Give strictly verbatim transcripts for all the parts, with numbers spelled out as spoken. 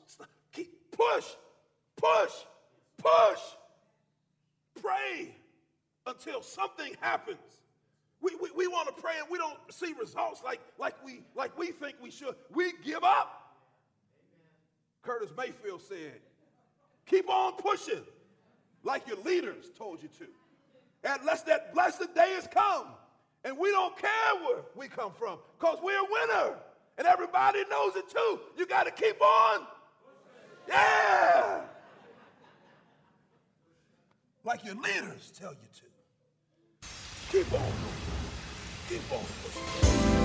stop. Keep, push, push, push. Pray until something happens. We, we, we want to pray and we don't see results like, like, we, like we think we should. We give up. Amen. Curtis Mayfield said, keep on pushing like your leaders told you to. Unless that blessed day has come. And we don't care where we come from because we're a winner. And everybody knows it too. You got to keep on. Yeah. Like your leaders tell you to. Keep on. Keep on pushing.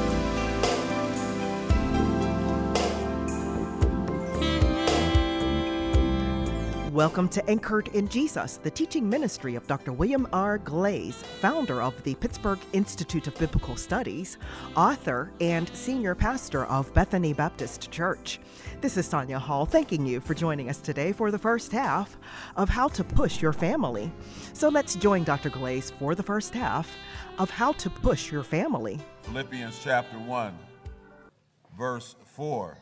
Welcome to Anchored in Jesus, the teaching ministry of Doctor William R. Glaze, founder of the Pittsburgh Institute of Biblical Studies, author, and senior pastor of Bethany Baptist Church. This is Sonia Hall thanking you for joining us today for the first half of How to Push Your Family. So let's join Doctor Glaze for the first half of How to Push Your Family. Philippians chapter one, verse four.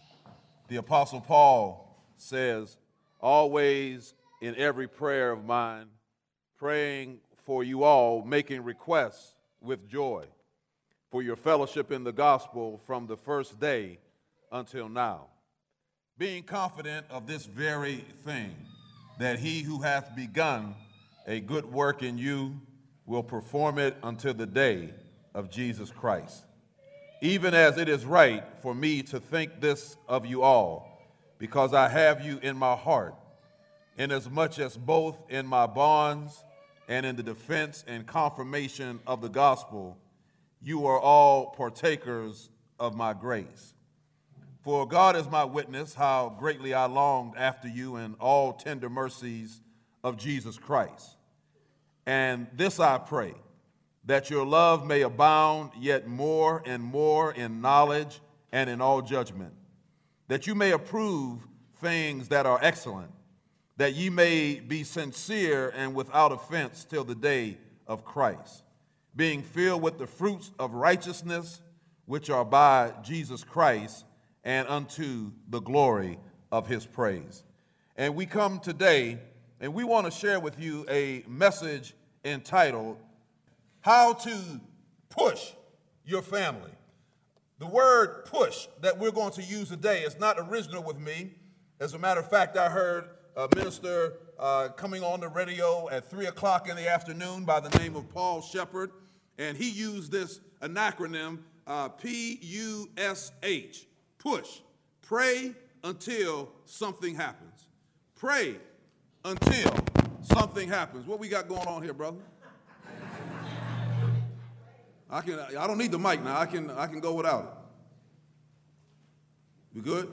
The Apostle Paul says, always in every prayer of mine, praying for you all, making requests with joy for your fellowship in the gospel from the first day until now, being confident of this very thing, that he who hath begun a good work in you will perform it until the day of Jesus Christ. Even as it is right for me to think this of you all, because I have you in my heart, inasmuch as both in my bonds and in the defense and confirmation of the gospel, you are all partakers of my grace. For God is my witness, how greatly I longed after you in all tender mercies of Jesus Christ. And this I pray, that your love may abound yet more and more in knowledge and in all judgment, that you may approve things that are excellent, that ye may be sincere and without offense till the day of Christ, being filled with the fruits of righteousness, which are by Jesus Christ, and unto the glory of his praise. And we come today, and we want to share with you a message entitled, How to Push Your Family. The word push that we're going to use today is not original with me. As a matter of fact, I heard a minister uh, coming on the radio at three o'clock in the afternoon by the name of Paul Shepard, and he used this acronym, uh, P U S H, push. Pray until something happens. Pray until something happens. What we got going on here, brother? I can. I don't need the mic now. I can. I can go without it. We good?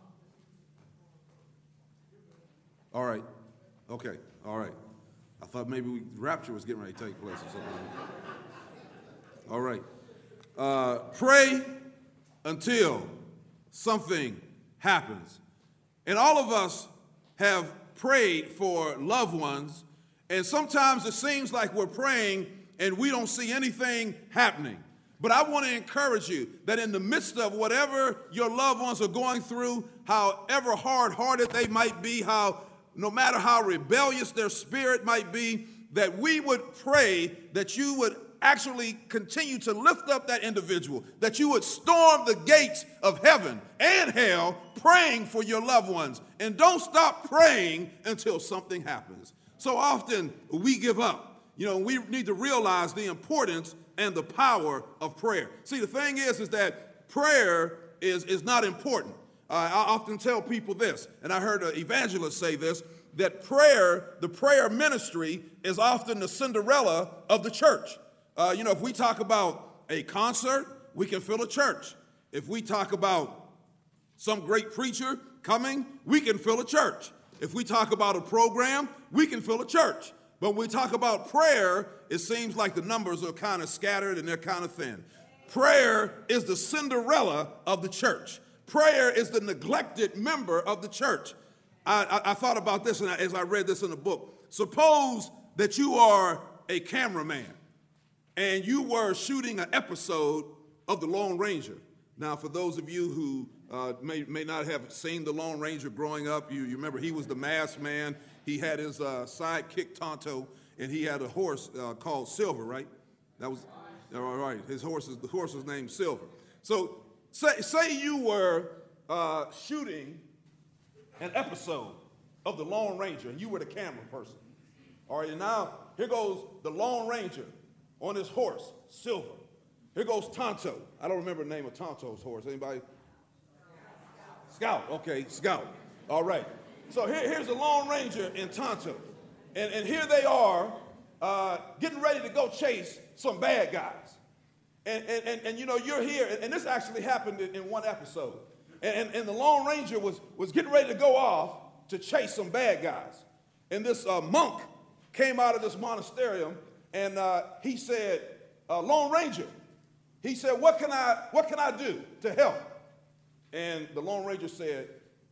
All right. Okay. All right. I thought maybe we, rapture was getting ready to take place or something. All right. Uh, pray until something happens. And all of us have prayed for loved ones, and sometimes it seems like we're praying and we don't see anything happening. But I want to encourage you that in the midst of whatever your loved ones are going through, however hard-hearted they might be, how no matter how rebellious their spirit might be, that we would pray that you would actually continue to lift up that individual, that you would storm the gates of heaven and hell praying for your loved ones. And don't stop praying until something happens. So often we give up. You know, we need to realize the importance and the power of prayer. See, the thing is, is that prayer is, is not important. Uh, I often tell people this, and I heard an evangelist say this, that prayer, the prayer ministry, is often the Cinderella of the church. Uh, you know, if we talk about a concert, we can fill a church. If we talk about some great preacher coming, we can fill a church. If we talk about a program, we can fill a church. But when we talk about prayer, it seems like the numbers are kind of scattered and they're kind of thin. Prayer is the Cinderella of the church. Prayer is the neglected member of the church. I, I, I thought about this and I, as I read this in the book. Suppose that you are a cameraman and you were shooting an episode of The Lone Ranger. Now, for those of you who uh, may, may not have seen the Lone Ranger growing up. You, you remember he was the masked man. He had his uh, sidekick Tonto, and he had a horse uh, called Silver, right? That was, all right, his horse, is, the horse was named Silver. So say, say you were uh, shooting an episode of the Lone Ranger, and you were the camera person. All right, and now here goes the Lone Ranger on his horse, Silver. Here goes Tonto. I don't remember the name of Tonto's horse. Anybody? Scout. Okay, Scout. All right. So here, here's the Lone Ranger and Tonto. And, and here they are uh, getting ready to go chase some bad guys. And, and, and, and you know, you're here, and, and this actually happened in, in one episode. And, and, and the Lone Ranger was, was getting ready to go off to chase some bad guys. And this uh, monk came out of this monasterium, and uh, he said, uh, Lone Ranger, he said, what can I, what can I do to help? And the Lone Ranger said,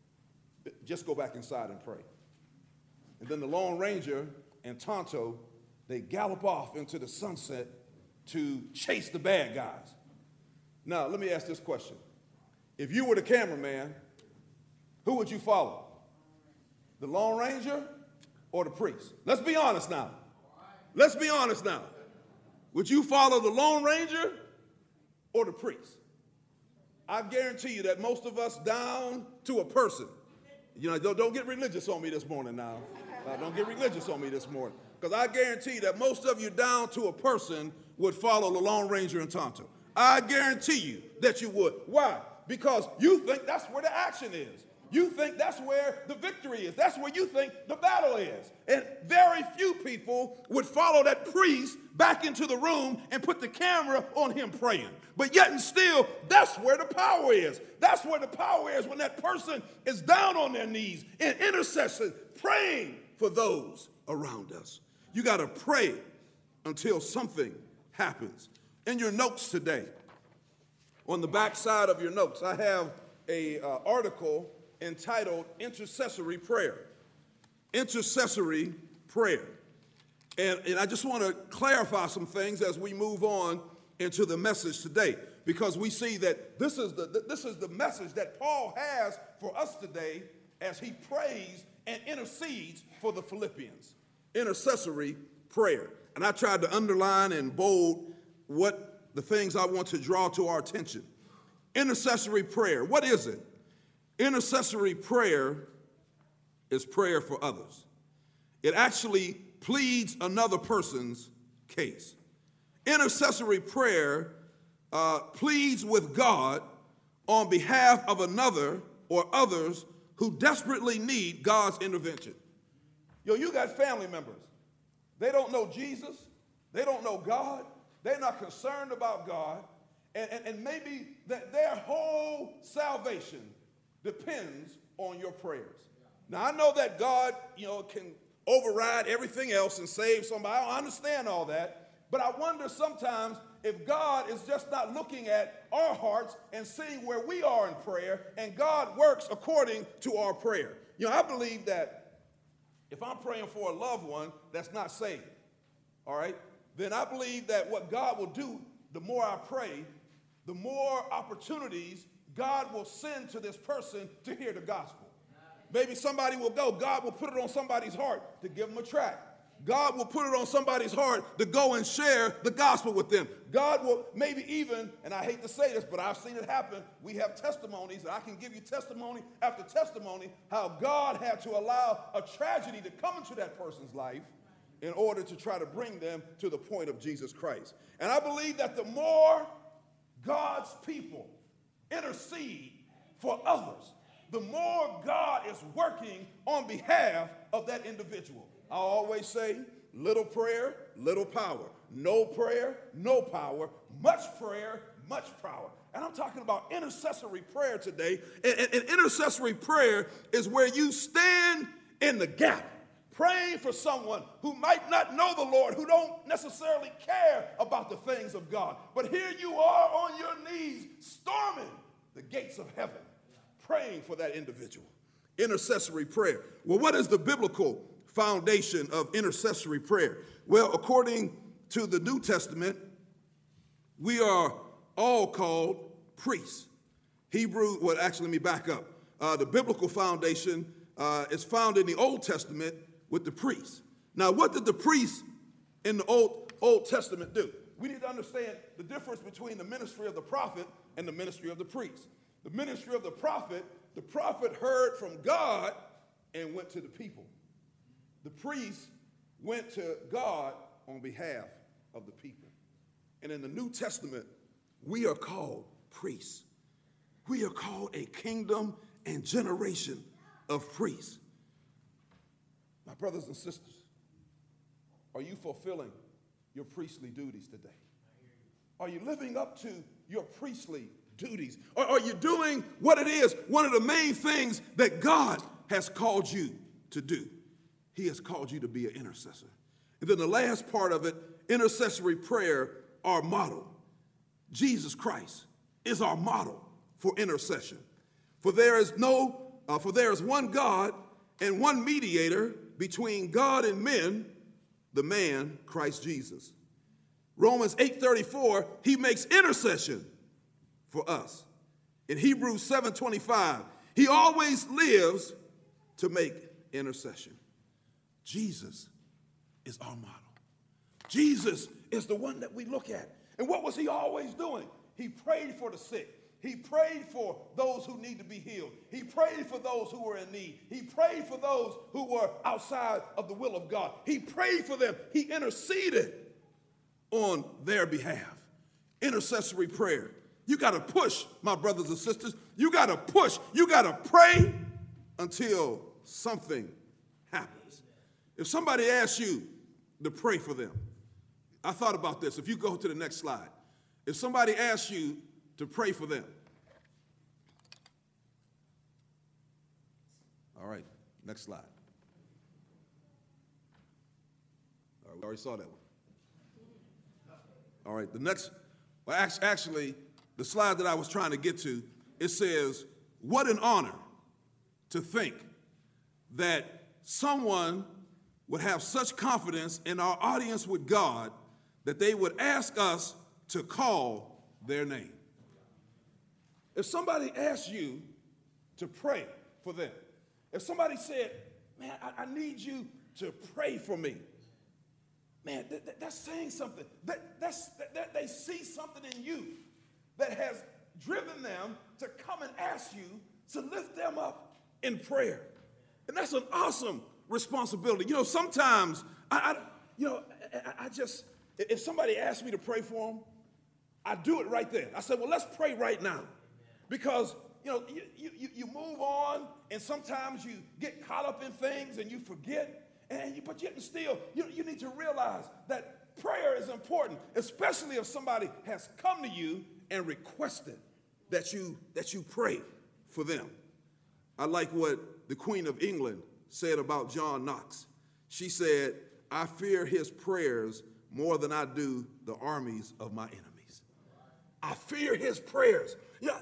just go back inside and pray. And then the Lone Ranger and Tonto, they gallop off into the sunset to chase the bad guys. Now, let me ask this question. If you were the cameraman, who would you follow? The Lone Ranger or the priest? Let's be honest now. Let's be honest now. Would you follow the Lone Ranger or the priest? I guarantee you that most of us down to a person. You know, don't, don't get religious on me this morning now. Uh, don't get religious on me this morning. Because I guarantee you that most of you down to a person would follow the Lone Ranger and Tonto. I guarantee you that you would. Why? Because you think that's where the action is. You think that's where the victory is. That's where you think the battle is. And very few people would follow that priest back into the room and put the camera on him praying. But yet and still, that's where the power is. That's where the power is when that person is down on their knees in intercession, praying for those around us. You got to pray until something happens. In your notes today, on the back side of your notes, I have an uh, article entitled Intercessory Prayer. Intercessory prayer. And, and I just want to clarify some things as we move on into the message today, because we see that this is the, this is the message that Paul has for us today as he prays and intercedes for the Philippians. Intercessory prayer. And I tried to underline and bold what the things I want to draw to our attention. Intercessory prayer. What is it? Intercessory prayer is prayer for others. It actually pleads another person's case. Intercessory prayer uh, pleads with God on behalf of another or others who desperately need God's intervention. Yo, you got family members. They don't know Jesus. They don't know God. They're not concerned about God. And, and, and maybe that their whole salvation depends on your prayers. Now, I know that God, you know, can override everything else and save somebody. I understand all that. But I wonder sometimes if God is just not looking at our hearts and seeing where we are in prayer, and God works according to our prayer. You know, I believe that if I'm praying for a loved one that's not saved, all right, then I believe that what God will do, the more I pray, the more opportunities God will send to this person to hear the gospel. Maybe somebody will go. God will put it on somebody's heart to give them a tract. God will put it on somebody's heart to go and share the gospel with them. God will maybe even, and I hate to say this, but I've seen it happen. We have testimonies, and I can give you testimony after testimony, how God had to allow a tragedy to come into that person's life in order to try to bring them to the point of Jesus Christ. And I believe that the more God's people intercede for others, the more God is working on behalf of that individual. I always say, little prayer, little power. No prayer, no power. Much prayer, much power. And I'm talking about intercessory prayer today. And, and, and intercessory prayer is where you stand in the gap, praying for someone who might not know the Lord, who don't necessarily care about the things of God. But here you are on your knees, storming the gates of heaven, praying for that individual. Intercessory prayer. Well, what is the biblical foundation of intercessory prayer? Well, according to the New Testament, we are all called priests. Hebrew, well, actually, let me back up. Uh, the biblical foundation uh, is found in the Old Testament with the priests. Now, what did the priests in the Old, Old Testament do? We need to understand the difference between the ministry of the prophet and the ministry of the priest. The ministry of the prophet, the prophet heard from God and went to the people. The priest went to God on behalf of the people. And in the New Testament, we are called priests. We are called a kingdom and generation of priests. My brothers and sisters, are you fulfilling your priestly duties today? Are you living up to your priestly duties? Or are you doing what it is, one of the main things that God has called you to do? He has called you to be an intercessor. And then the last part of it, intercessory prayer, our model. Jesus Christ is our model for intercession. For there is no, uh, for there is one God and one mediator between God and men, the man Christ Jesus. Romans eight thirty-four, he makes intercession for us. In Hebrews seven twenty-five, he always lives to make intercession. Jesus is our model. Jesus is the one that we look at. And what was he always doing? He prayed for the sick. He prayed for those who need to be healed. He prayed for those who were in need. He prayed for those who were outside of the will of God. He prayed for them. He interceded on their behalf. Intercessory prayer. You got to push, my brothers and sisters. You got to push. You got to pray until something happens. If somebody asks you to pray for them, I thought about this. If you go to the next slide. If somebody asks you to pray for them. All right, next slide. All right, we already saw that one. All right, the next, well, actually, the slide that I was trying to get to, it says, what an honor to think that someone would have such confidence in our audience with God that they would ask us to call their name. If somebody asked you to pray for them, if somebody said, man, I, I need you to pray for me, man, that, that, that's saying something. That, that's, that, that they see something in you that has driven them to come and ask you to lift them up in prayer. And that's an awesome responsibility. You know, sometimes, I, I you know, I, I just, if somebody asks me to pray for them, I do it right there. I said, well, let's pray right now. Because, you know, you, you, you move on, and sometimes you get caught up in things and you forget. And you, but yet and still, you, you need to realize that prayer is important, especially if somebody has come to you and requested that you, that you pray for them. I like what the Queen of England said about John Knox. She said, I fear his prayers more than I do the armies of my enemies. I fear his prayers. Yeah.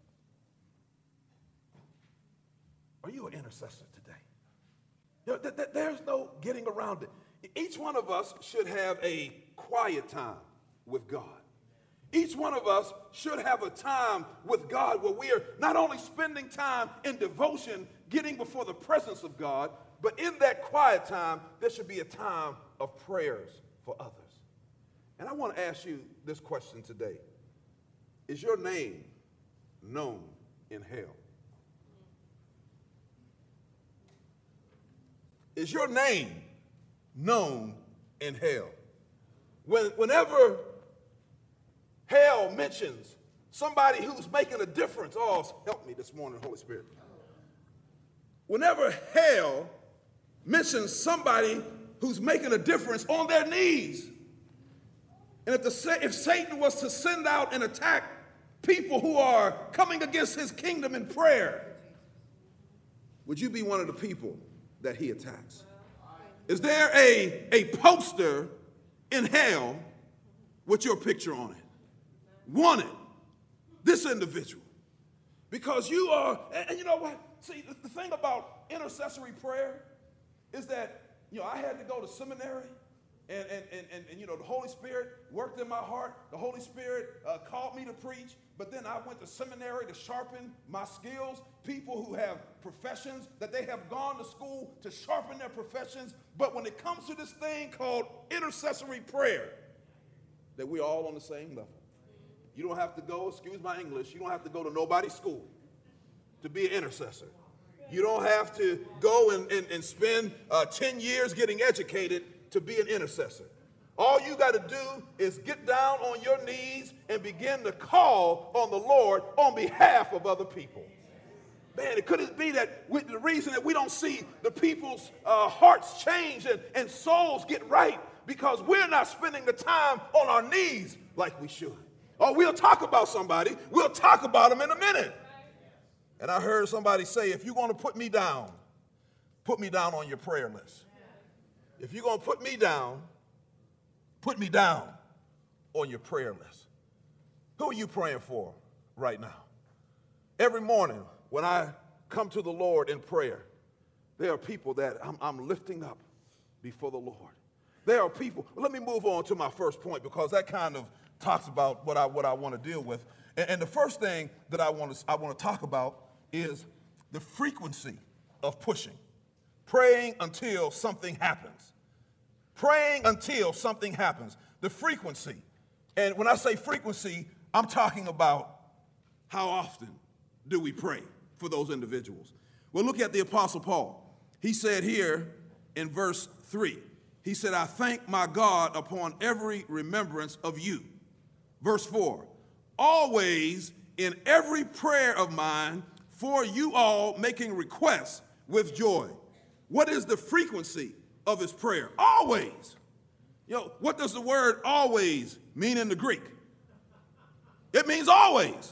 Are you an intercessor today? You know, th- th- there's no getting around it. Each one of us should have a quiet time with God. Each one of us should have a time with God where we are not only spending time in devotion, getting before the presence of God, but in that quiet time, there should be a time of prayers for others. And I want to ask you this question today. Is your name known in hell? Is your name known in hell? When, whenever hell mentions somebody who's making a difference, oh, help me this morning, Holy Spirit. Whenever hell mentions somebody who's making a difference on their knees, and if, the, if Satan was to send out and attack people who are coming against his kingdom in prayer, would you be one of the people that he attacks? Is there a, a poster in hell with your picture on it? Wanted, this individual. Because you are, and you know what? See, the, the thing about intercessory prayer is that, you know, I had to go to seminary And, and, and, and, and, you know, the Holy Spirit worked in my heart. The Holy Spirit uh, called me to preach. But then I went to seminary to sharpen my skills. People who have professions, that they have gone to school to sharpen their professions. But when it comes to this thing called intercessory prayer, that we're all on the same level. You don't have to go, excuse my English, you don't have to go to nobody's school to be an intercessor. You don't have to go and, and, and spend uh, ten years getting educated to be an intercessor. All you got to do is get down on your knees and begin to call on the Lord on behalf of other people. Man, it could it be that we, the reason that we don't see the people's uh, hearts change and, and souls get right because we're not spending the time on our knees like we should. Or we'll talk about somebody, we'll talk about them in a minute. And I heard somebody say, if you're going to put me down, put me down on your prayer list. If you're going to put me down, put me down on your prayer list. Who are you praying for right now? Every morning when I come to the Lord in prayer, there are people that I'm, I'm lifting up before the Lord. There are people, let me move on to my first point because that kind of talks about what I, what I want to deal with. And, and the first thing that I want to, I want to talk about is the frequency of pushing. Praying until something happens. Praying until something happens. The frequency. And when I say frequency, I'm talking about how often do we pray for those individuals. Well, look at the Apostle Paul. He said here in verse three, he said, I thank my God upon every remembrance of you. Verse four, always in every prayer of mine for you all making requests with joy. What is the frequency of his prayer? Always. You know, what does the word always mean in the Greek? It means always.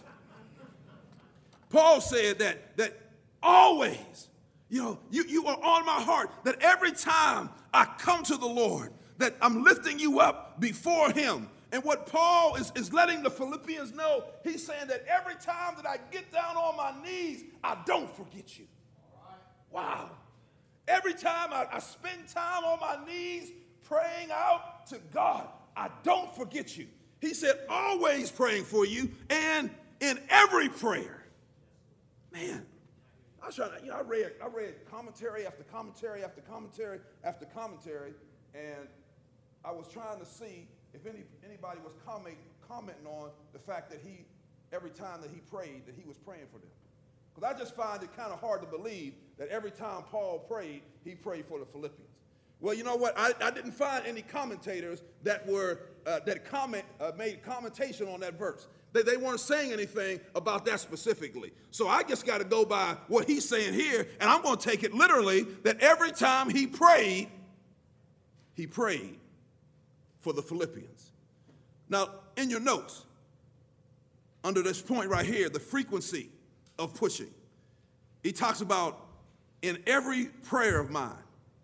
Paul said that, that always, you know, you, you are on my heart, that every time I come to the Lord, that I'm lifting you up before him. And what Paul is, is letting the Philippians know, he's saying that every time that I get down on my knees, I don't forget you. Wow. Every time I, I spend time on my knees praying out to God, I don't forget you. He said, always praying for you and in every prayer. Man, I was trying to, you know, I read, I read commentary after commentary after commentary after commentary, and I was trying to see if any, anybody was comment, commenting on the fact that he, every time that he prayed, that he was praying for them. Because I just find it kind of hard to believe that every time Paul prayed, he prayed for the Philippians. Well, you know what? I, I didn't find any commentators that were uh, that comment uh, made commentation on that verse. They, they weren't saying anything about that specifically. So I just got to go by what he's saying here, and I'm going to take it literally that every time he prayed, he prayed for the Philippians. Now, in your notes, under this point right here, the frequency of pushing, he talks about in every prayer of mine.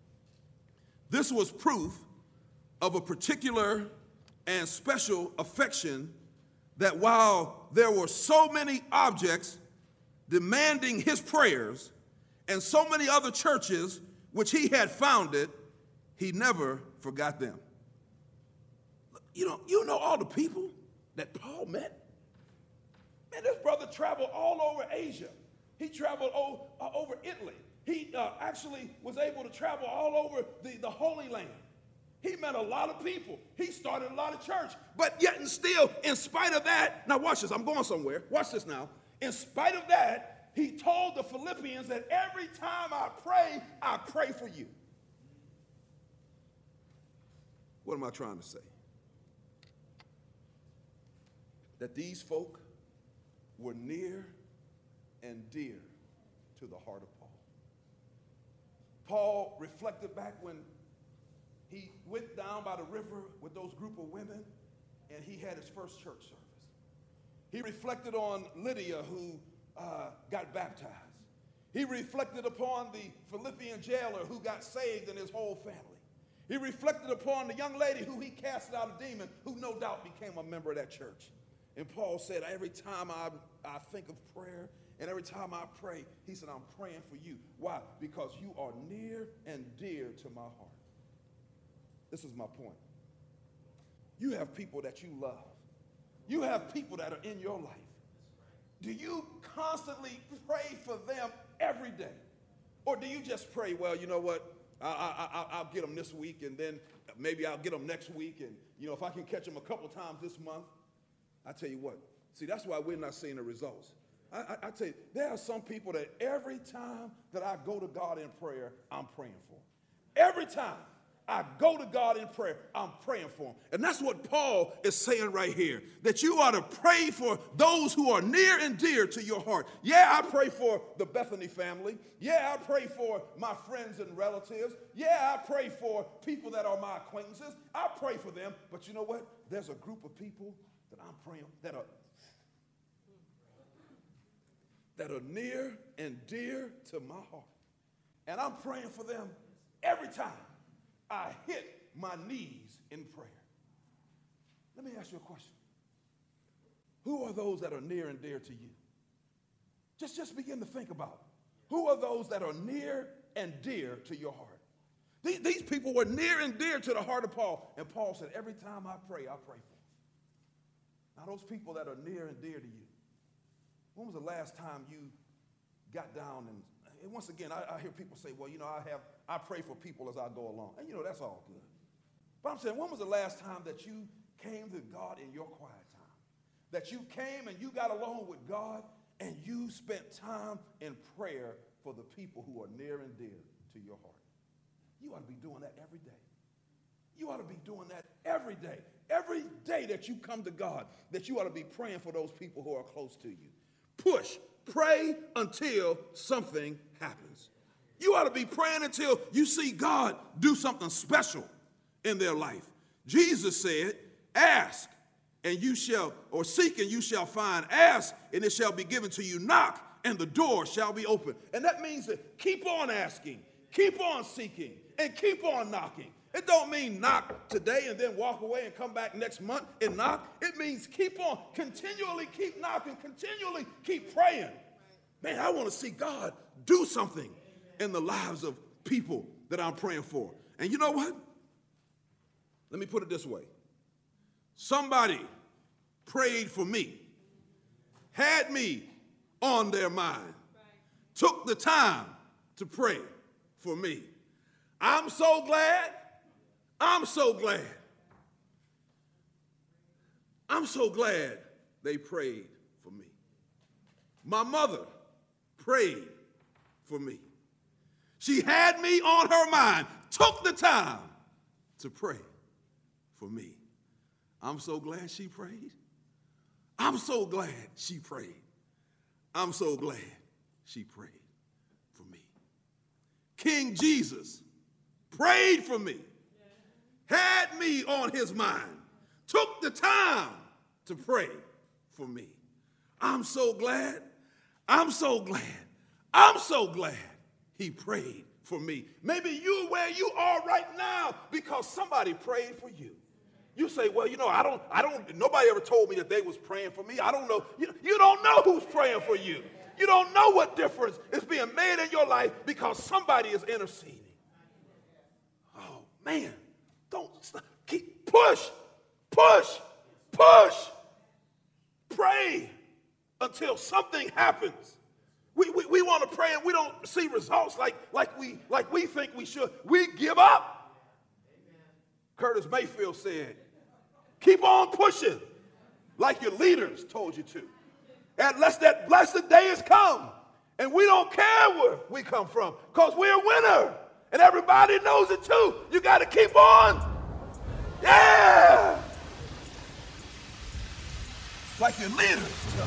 This was proof of a particular and special affection that while there were so many objects demanding his prayers and so many other churches which he had founded, he never forgot them. You know, you know all the people that Paul met. Man, this brother traveled all over Asia. He traveled o- uh, over Italy. He uh, actually was able to travel all over the, the Holy Land. He met a lot of people. He started a lot of church. But yet and still, in spite of that, now watch this, I'm going somewhere. Watch this now. In spite of that, he told the Philippians that every time I pray, I pray for you. What am I trying to say? That these folk were near and dear to the heart of Paul. Paul reflected back when he went down by the river with those group of women and he had his first church service. He reflected on Lydia who uh, got baptized. He reflected upon the Philippian jailer who got saved and his whole family. He reflected upon the young lady who he casted out a demon who no doubt became a member of that church. And Paul said, every time I, I think of prayer and every time I pray, he said, I'm praying for you. Why? Because you are near and dear to my heart. This is my point. You have people that you love. You have people that are in your life. Do you constantly pray for them every day? Or do you just pray, well, you know what, I, I, I, I'll get them this week, and then maybe I'll get them next week, and, you know, if I can catch them a couple times this month? I tell you what, see, that's why we're not seeing the results. I, I, I tell you, there are some people that every time that I go to God in prayer, I'm praying for. Every time I go to God in prayer, I'm praying for them. And that's what Paul is saying right here, that you ought to pray for those who are near and dear to your heart. Yeah, I pray for the Bethany family. Yeah, I pray for my friends and relatives. Yeah, I pray for people that are my acquaintances. I pray for them. But you know what? There's a group of people that I'm praying that are that are near and dear to my heart. And I'm praying for them every time I hit my knees in prayer. Let me ask you a question. Who are those that are near and dear to you? Just, just begin to think about it. Who are those that are near and dear to your heart? These, these people were near and dear to the heart of Paul. And Paul said, every time I pray, I pray for them. Now, those people that are near and dear to you, when was the last time you got down and, and once again, I, I hear people say, well, you know, I have, I pray for people as I go along. And, you know, that's all good. But I'm saying, when was the last time that you came to God in your quiet time? That you came and you got along with God and you spent time in prayer for the people who are near and dear to your heart? You ought to be doing that every day. You ought to be doing that every day. Every day that you come to God, that you ought to be praying for those people who are close to you. Push, pray until something happens. You ought to be praying until you see God do something special in their life. Jesus said, ask and you shall, or seek and you shall find. Ask and it shall be given to you. Knock and the door shall be open. And that means that keep on asking, keep on seeking, and keep on knocking. It don't mean knock today and then walk away and come back next month and knock. It means keep on, continually keep knocking, continually keep praying. Man, I want to see God do something in the lives of people that I'm praying for. And you know what? Let me put it this way. Somebody prayed for me, had me on their mind, took the time to pray for me. I'm so glad. I'm so glad. I'm so glad they prayed for me. My mother prayed for me. She had me on her mind, took the time to pray for me. I'm so glad she prayed. I'm so glad she prayed. I'm so glad she prayed for me. King Jesus prayed for me. Had me on his mind, took the time to pray for me. I'm so glad, I'm so glad, I'm so glad he prayed for me. Maybe you're where you are right now because somebody prayed for you. You say, well, you know, I don't, I don't, nobody ever told me that they was praying for me. I don't know. You, you don't know who's praying for you. You don't know what difference is being made in your life because somebody is interceding. Oh, man. Don't stop. Keep push, push, push. Pray until something happens. We, we, we want to pray and we don't see results like, like, we, like we think we should. We give up. Amen. Curtis Mayfield said, keep on pushing like your leaders told you to. Unless that blessed day has come. And we don't care where we come from because we're a winner. And everybody knows it too. You got to keep on. Yeah. Like your leaders tell you.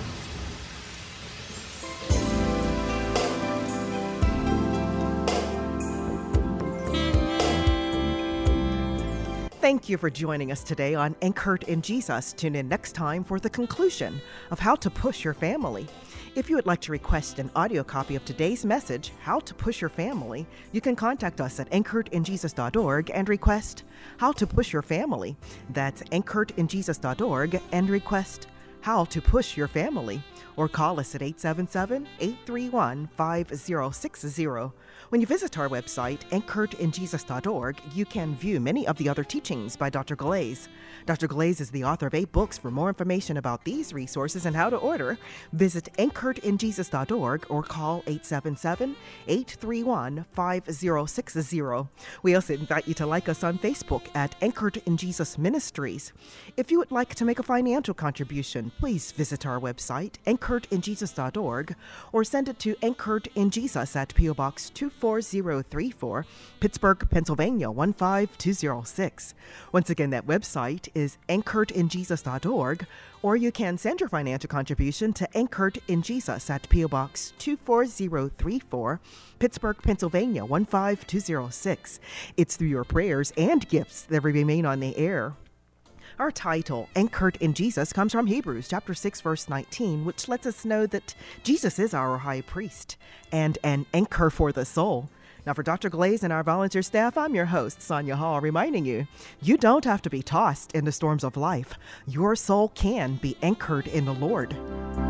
Thank you for joining us today on Anchored in Jesus. Tune in next time for the conclusion of How to Push Your Family. If you would like to request an audio copy of today's message, How to Push Your Family, you can contact us at anchored in jesus dot org and request How to Push Your Family. That's anchored in jesus dot org and request how to push your family, or call us at eight seven seven, eight three one, five zero six zero. When you visit our website, anchored in jesus dot org, you can view many of the other teachings by Doctor Glaze. Doctor Glaze is the author of eight books. For more information about these resources and how to order, visit anchored in jesus dot org or call eight seven seven, eight three one, five zero six zero. We also invite you to like us on Facebook at Anchored in Jesus Ministries. If you would like to make a financial contribution, please visit our website, anchored in jesus dot org, or send it to Anchored in Jesus at P O Box two four zero three four, Pittsburgh, Pennsylvania one five two zero six. Once again, that website is anchored in jesus dot org, or you can send your financial contribution to Anchored in Jesus at P O Box two four zero three four, Pittsburgh, Pennsylvania one five two zero six. It's through your prayers and gifts that we remain on the air. Our title, Anchored in Jesus, comes from Hebrews chapter six, verse nineteen, which lets us know that Jesus is our high priest and an anchor for the soul. Now, for Doctor Glaze and our volunteer staff, I'm your host, Sonia Hall, reminding you, you don't have to be tossed in the storms of life. Your soul can be anchored in the Lord.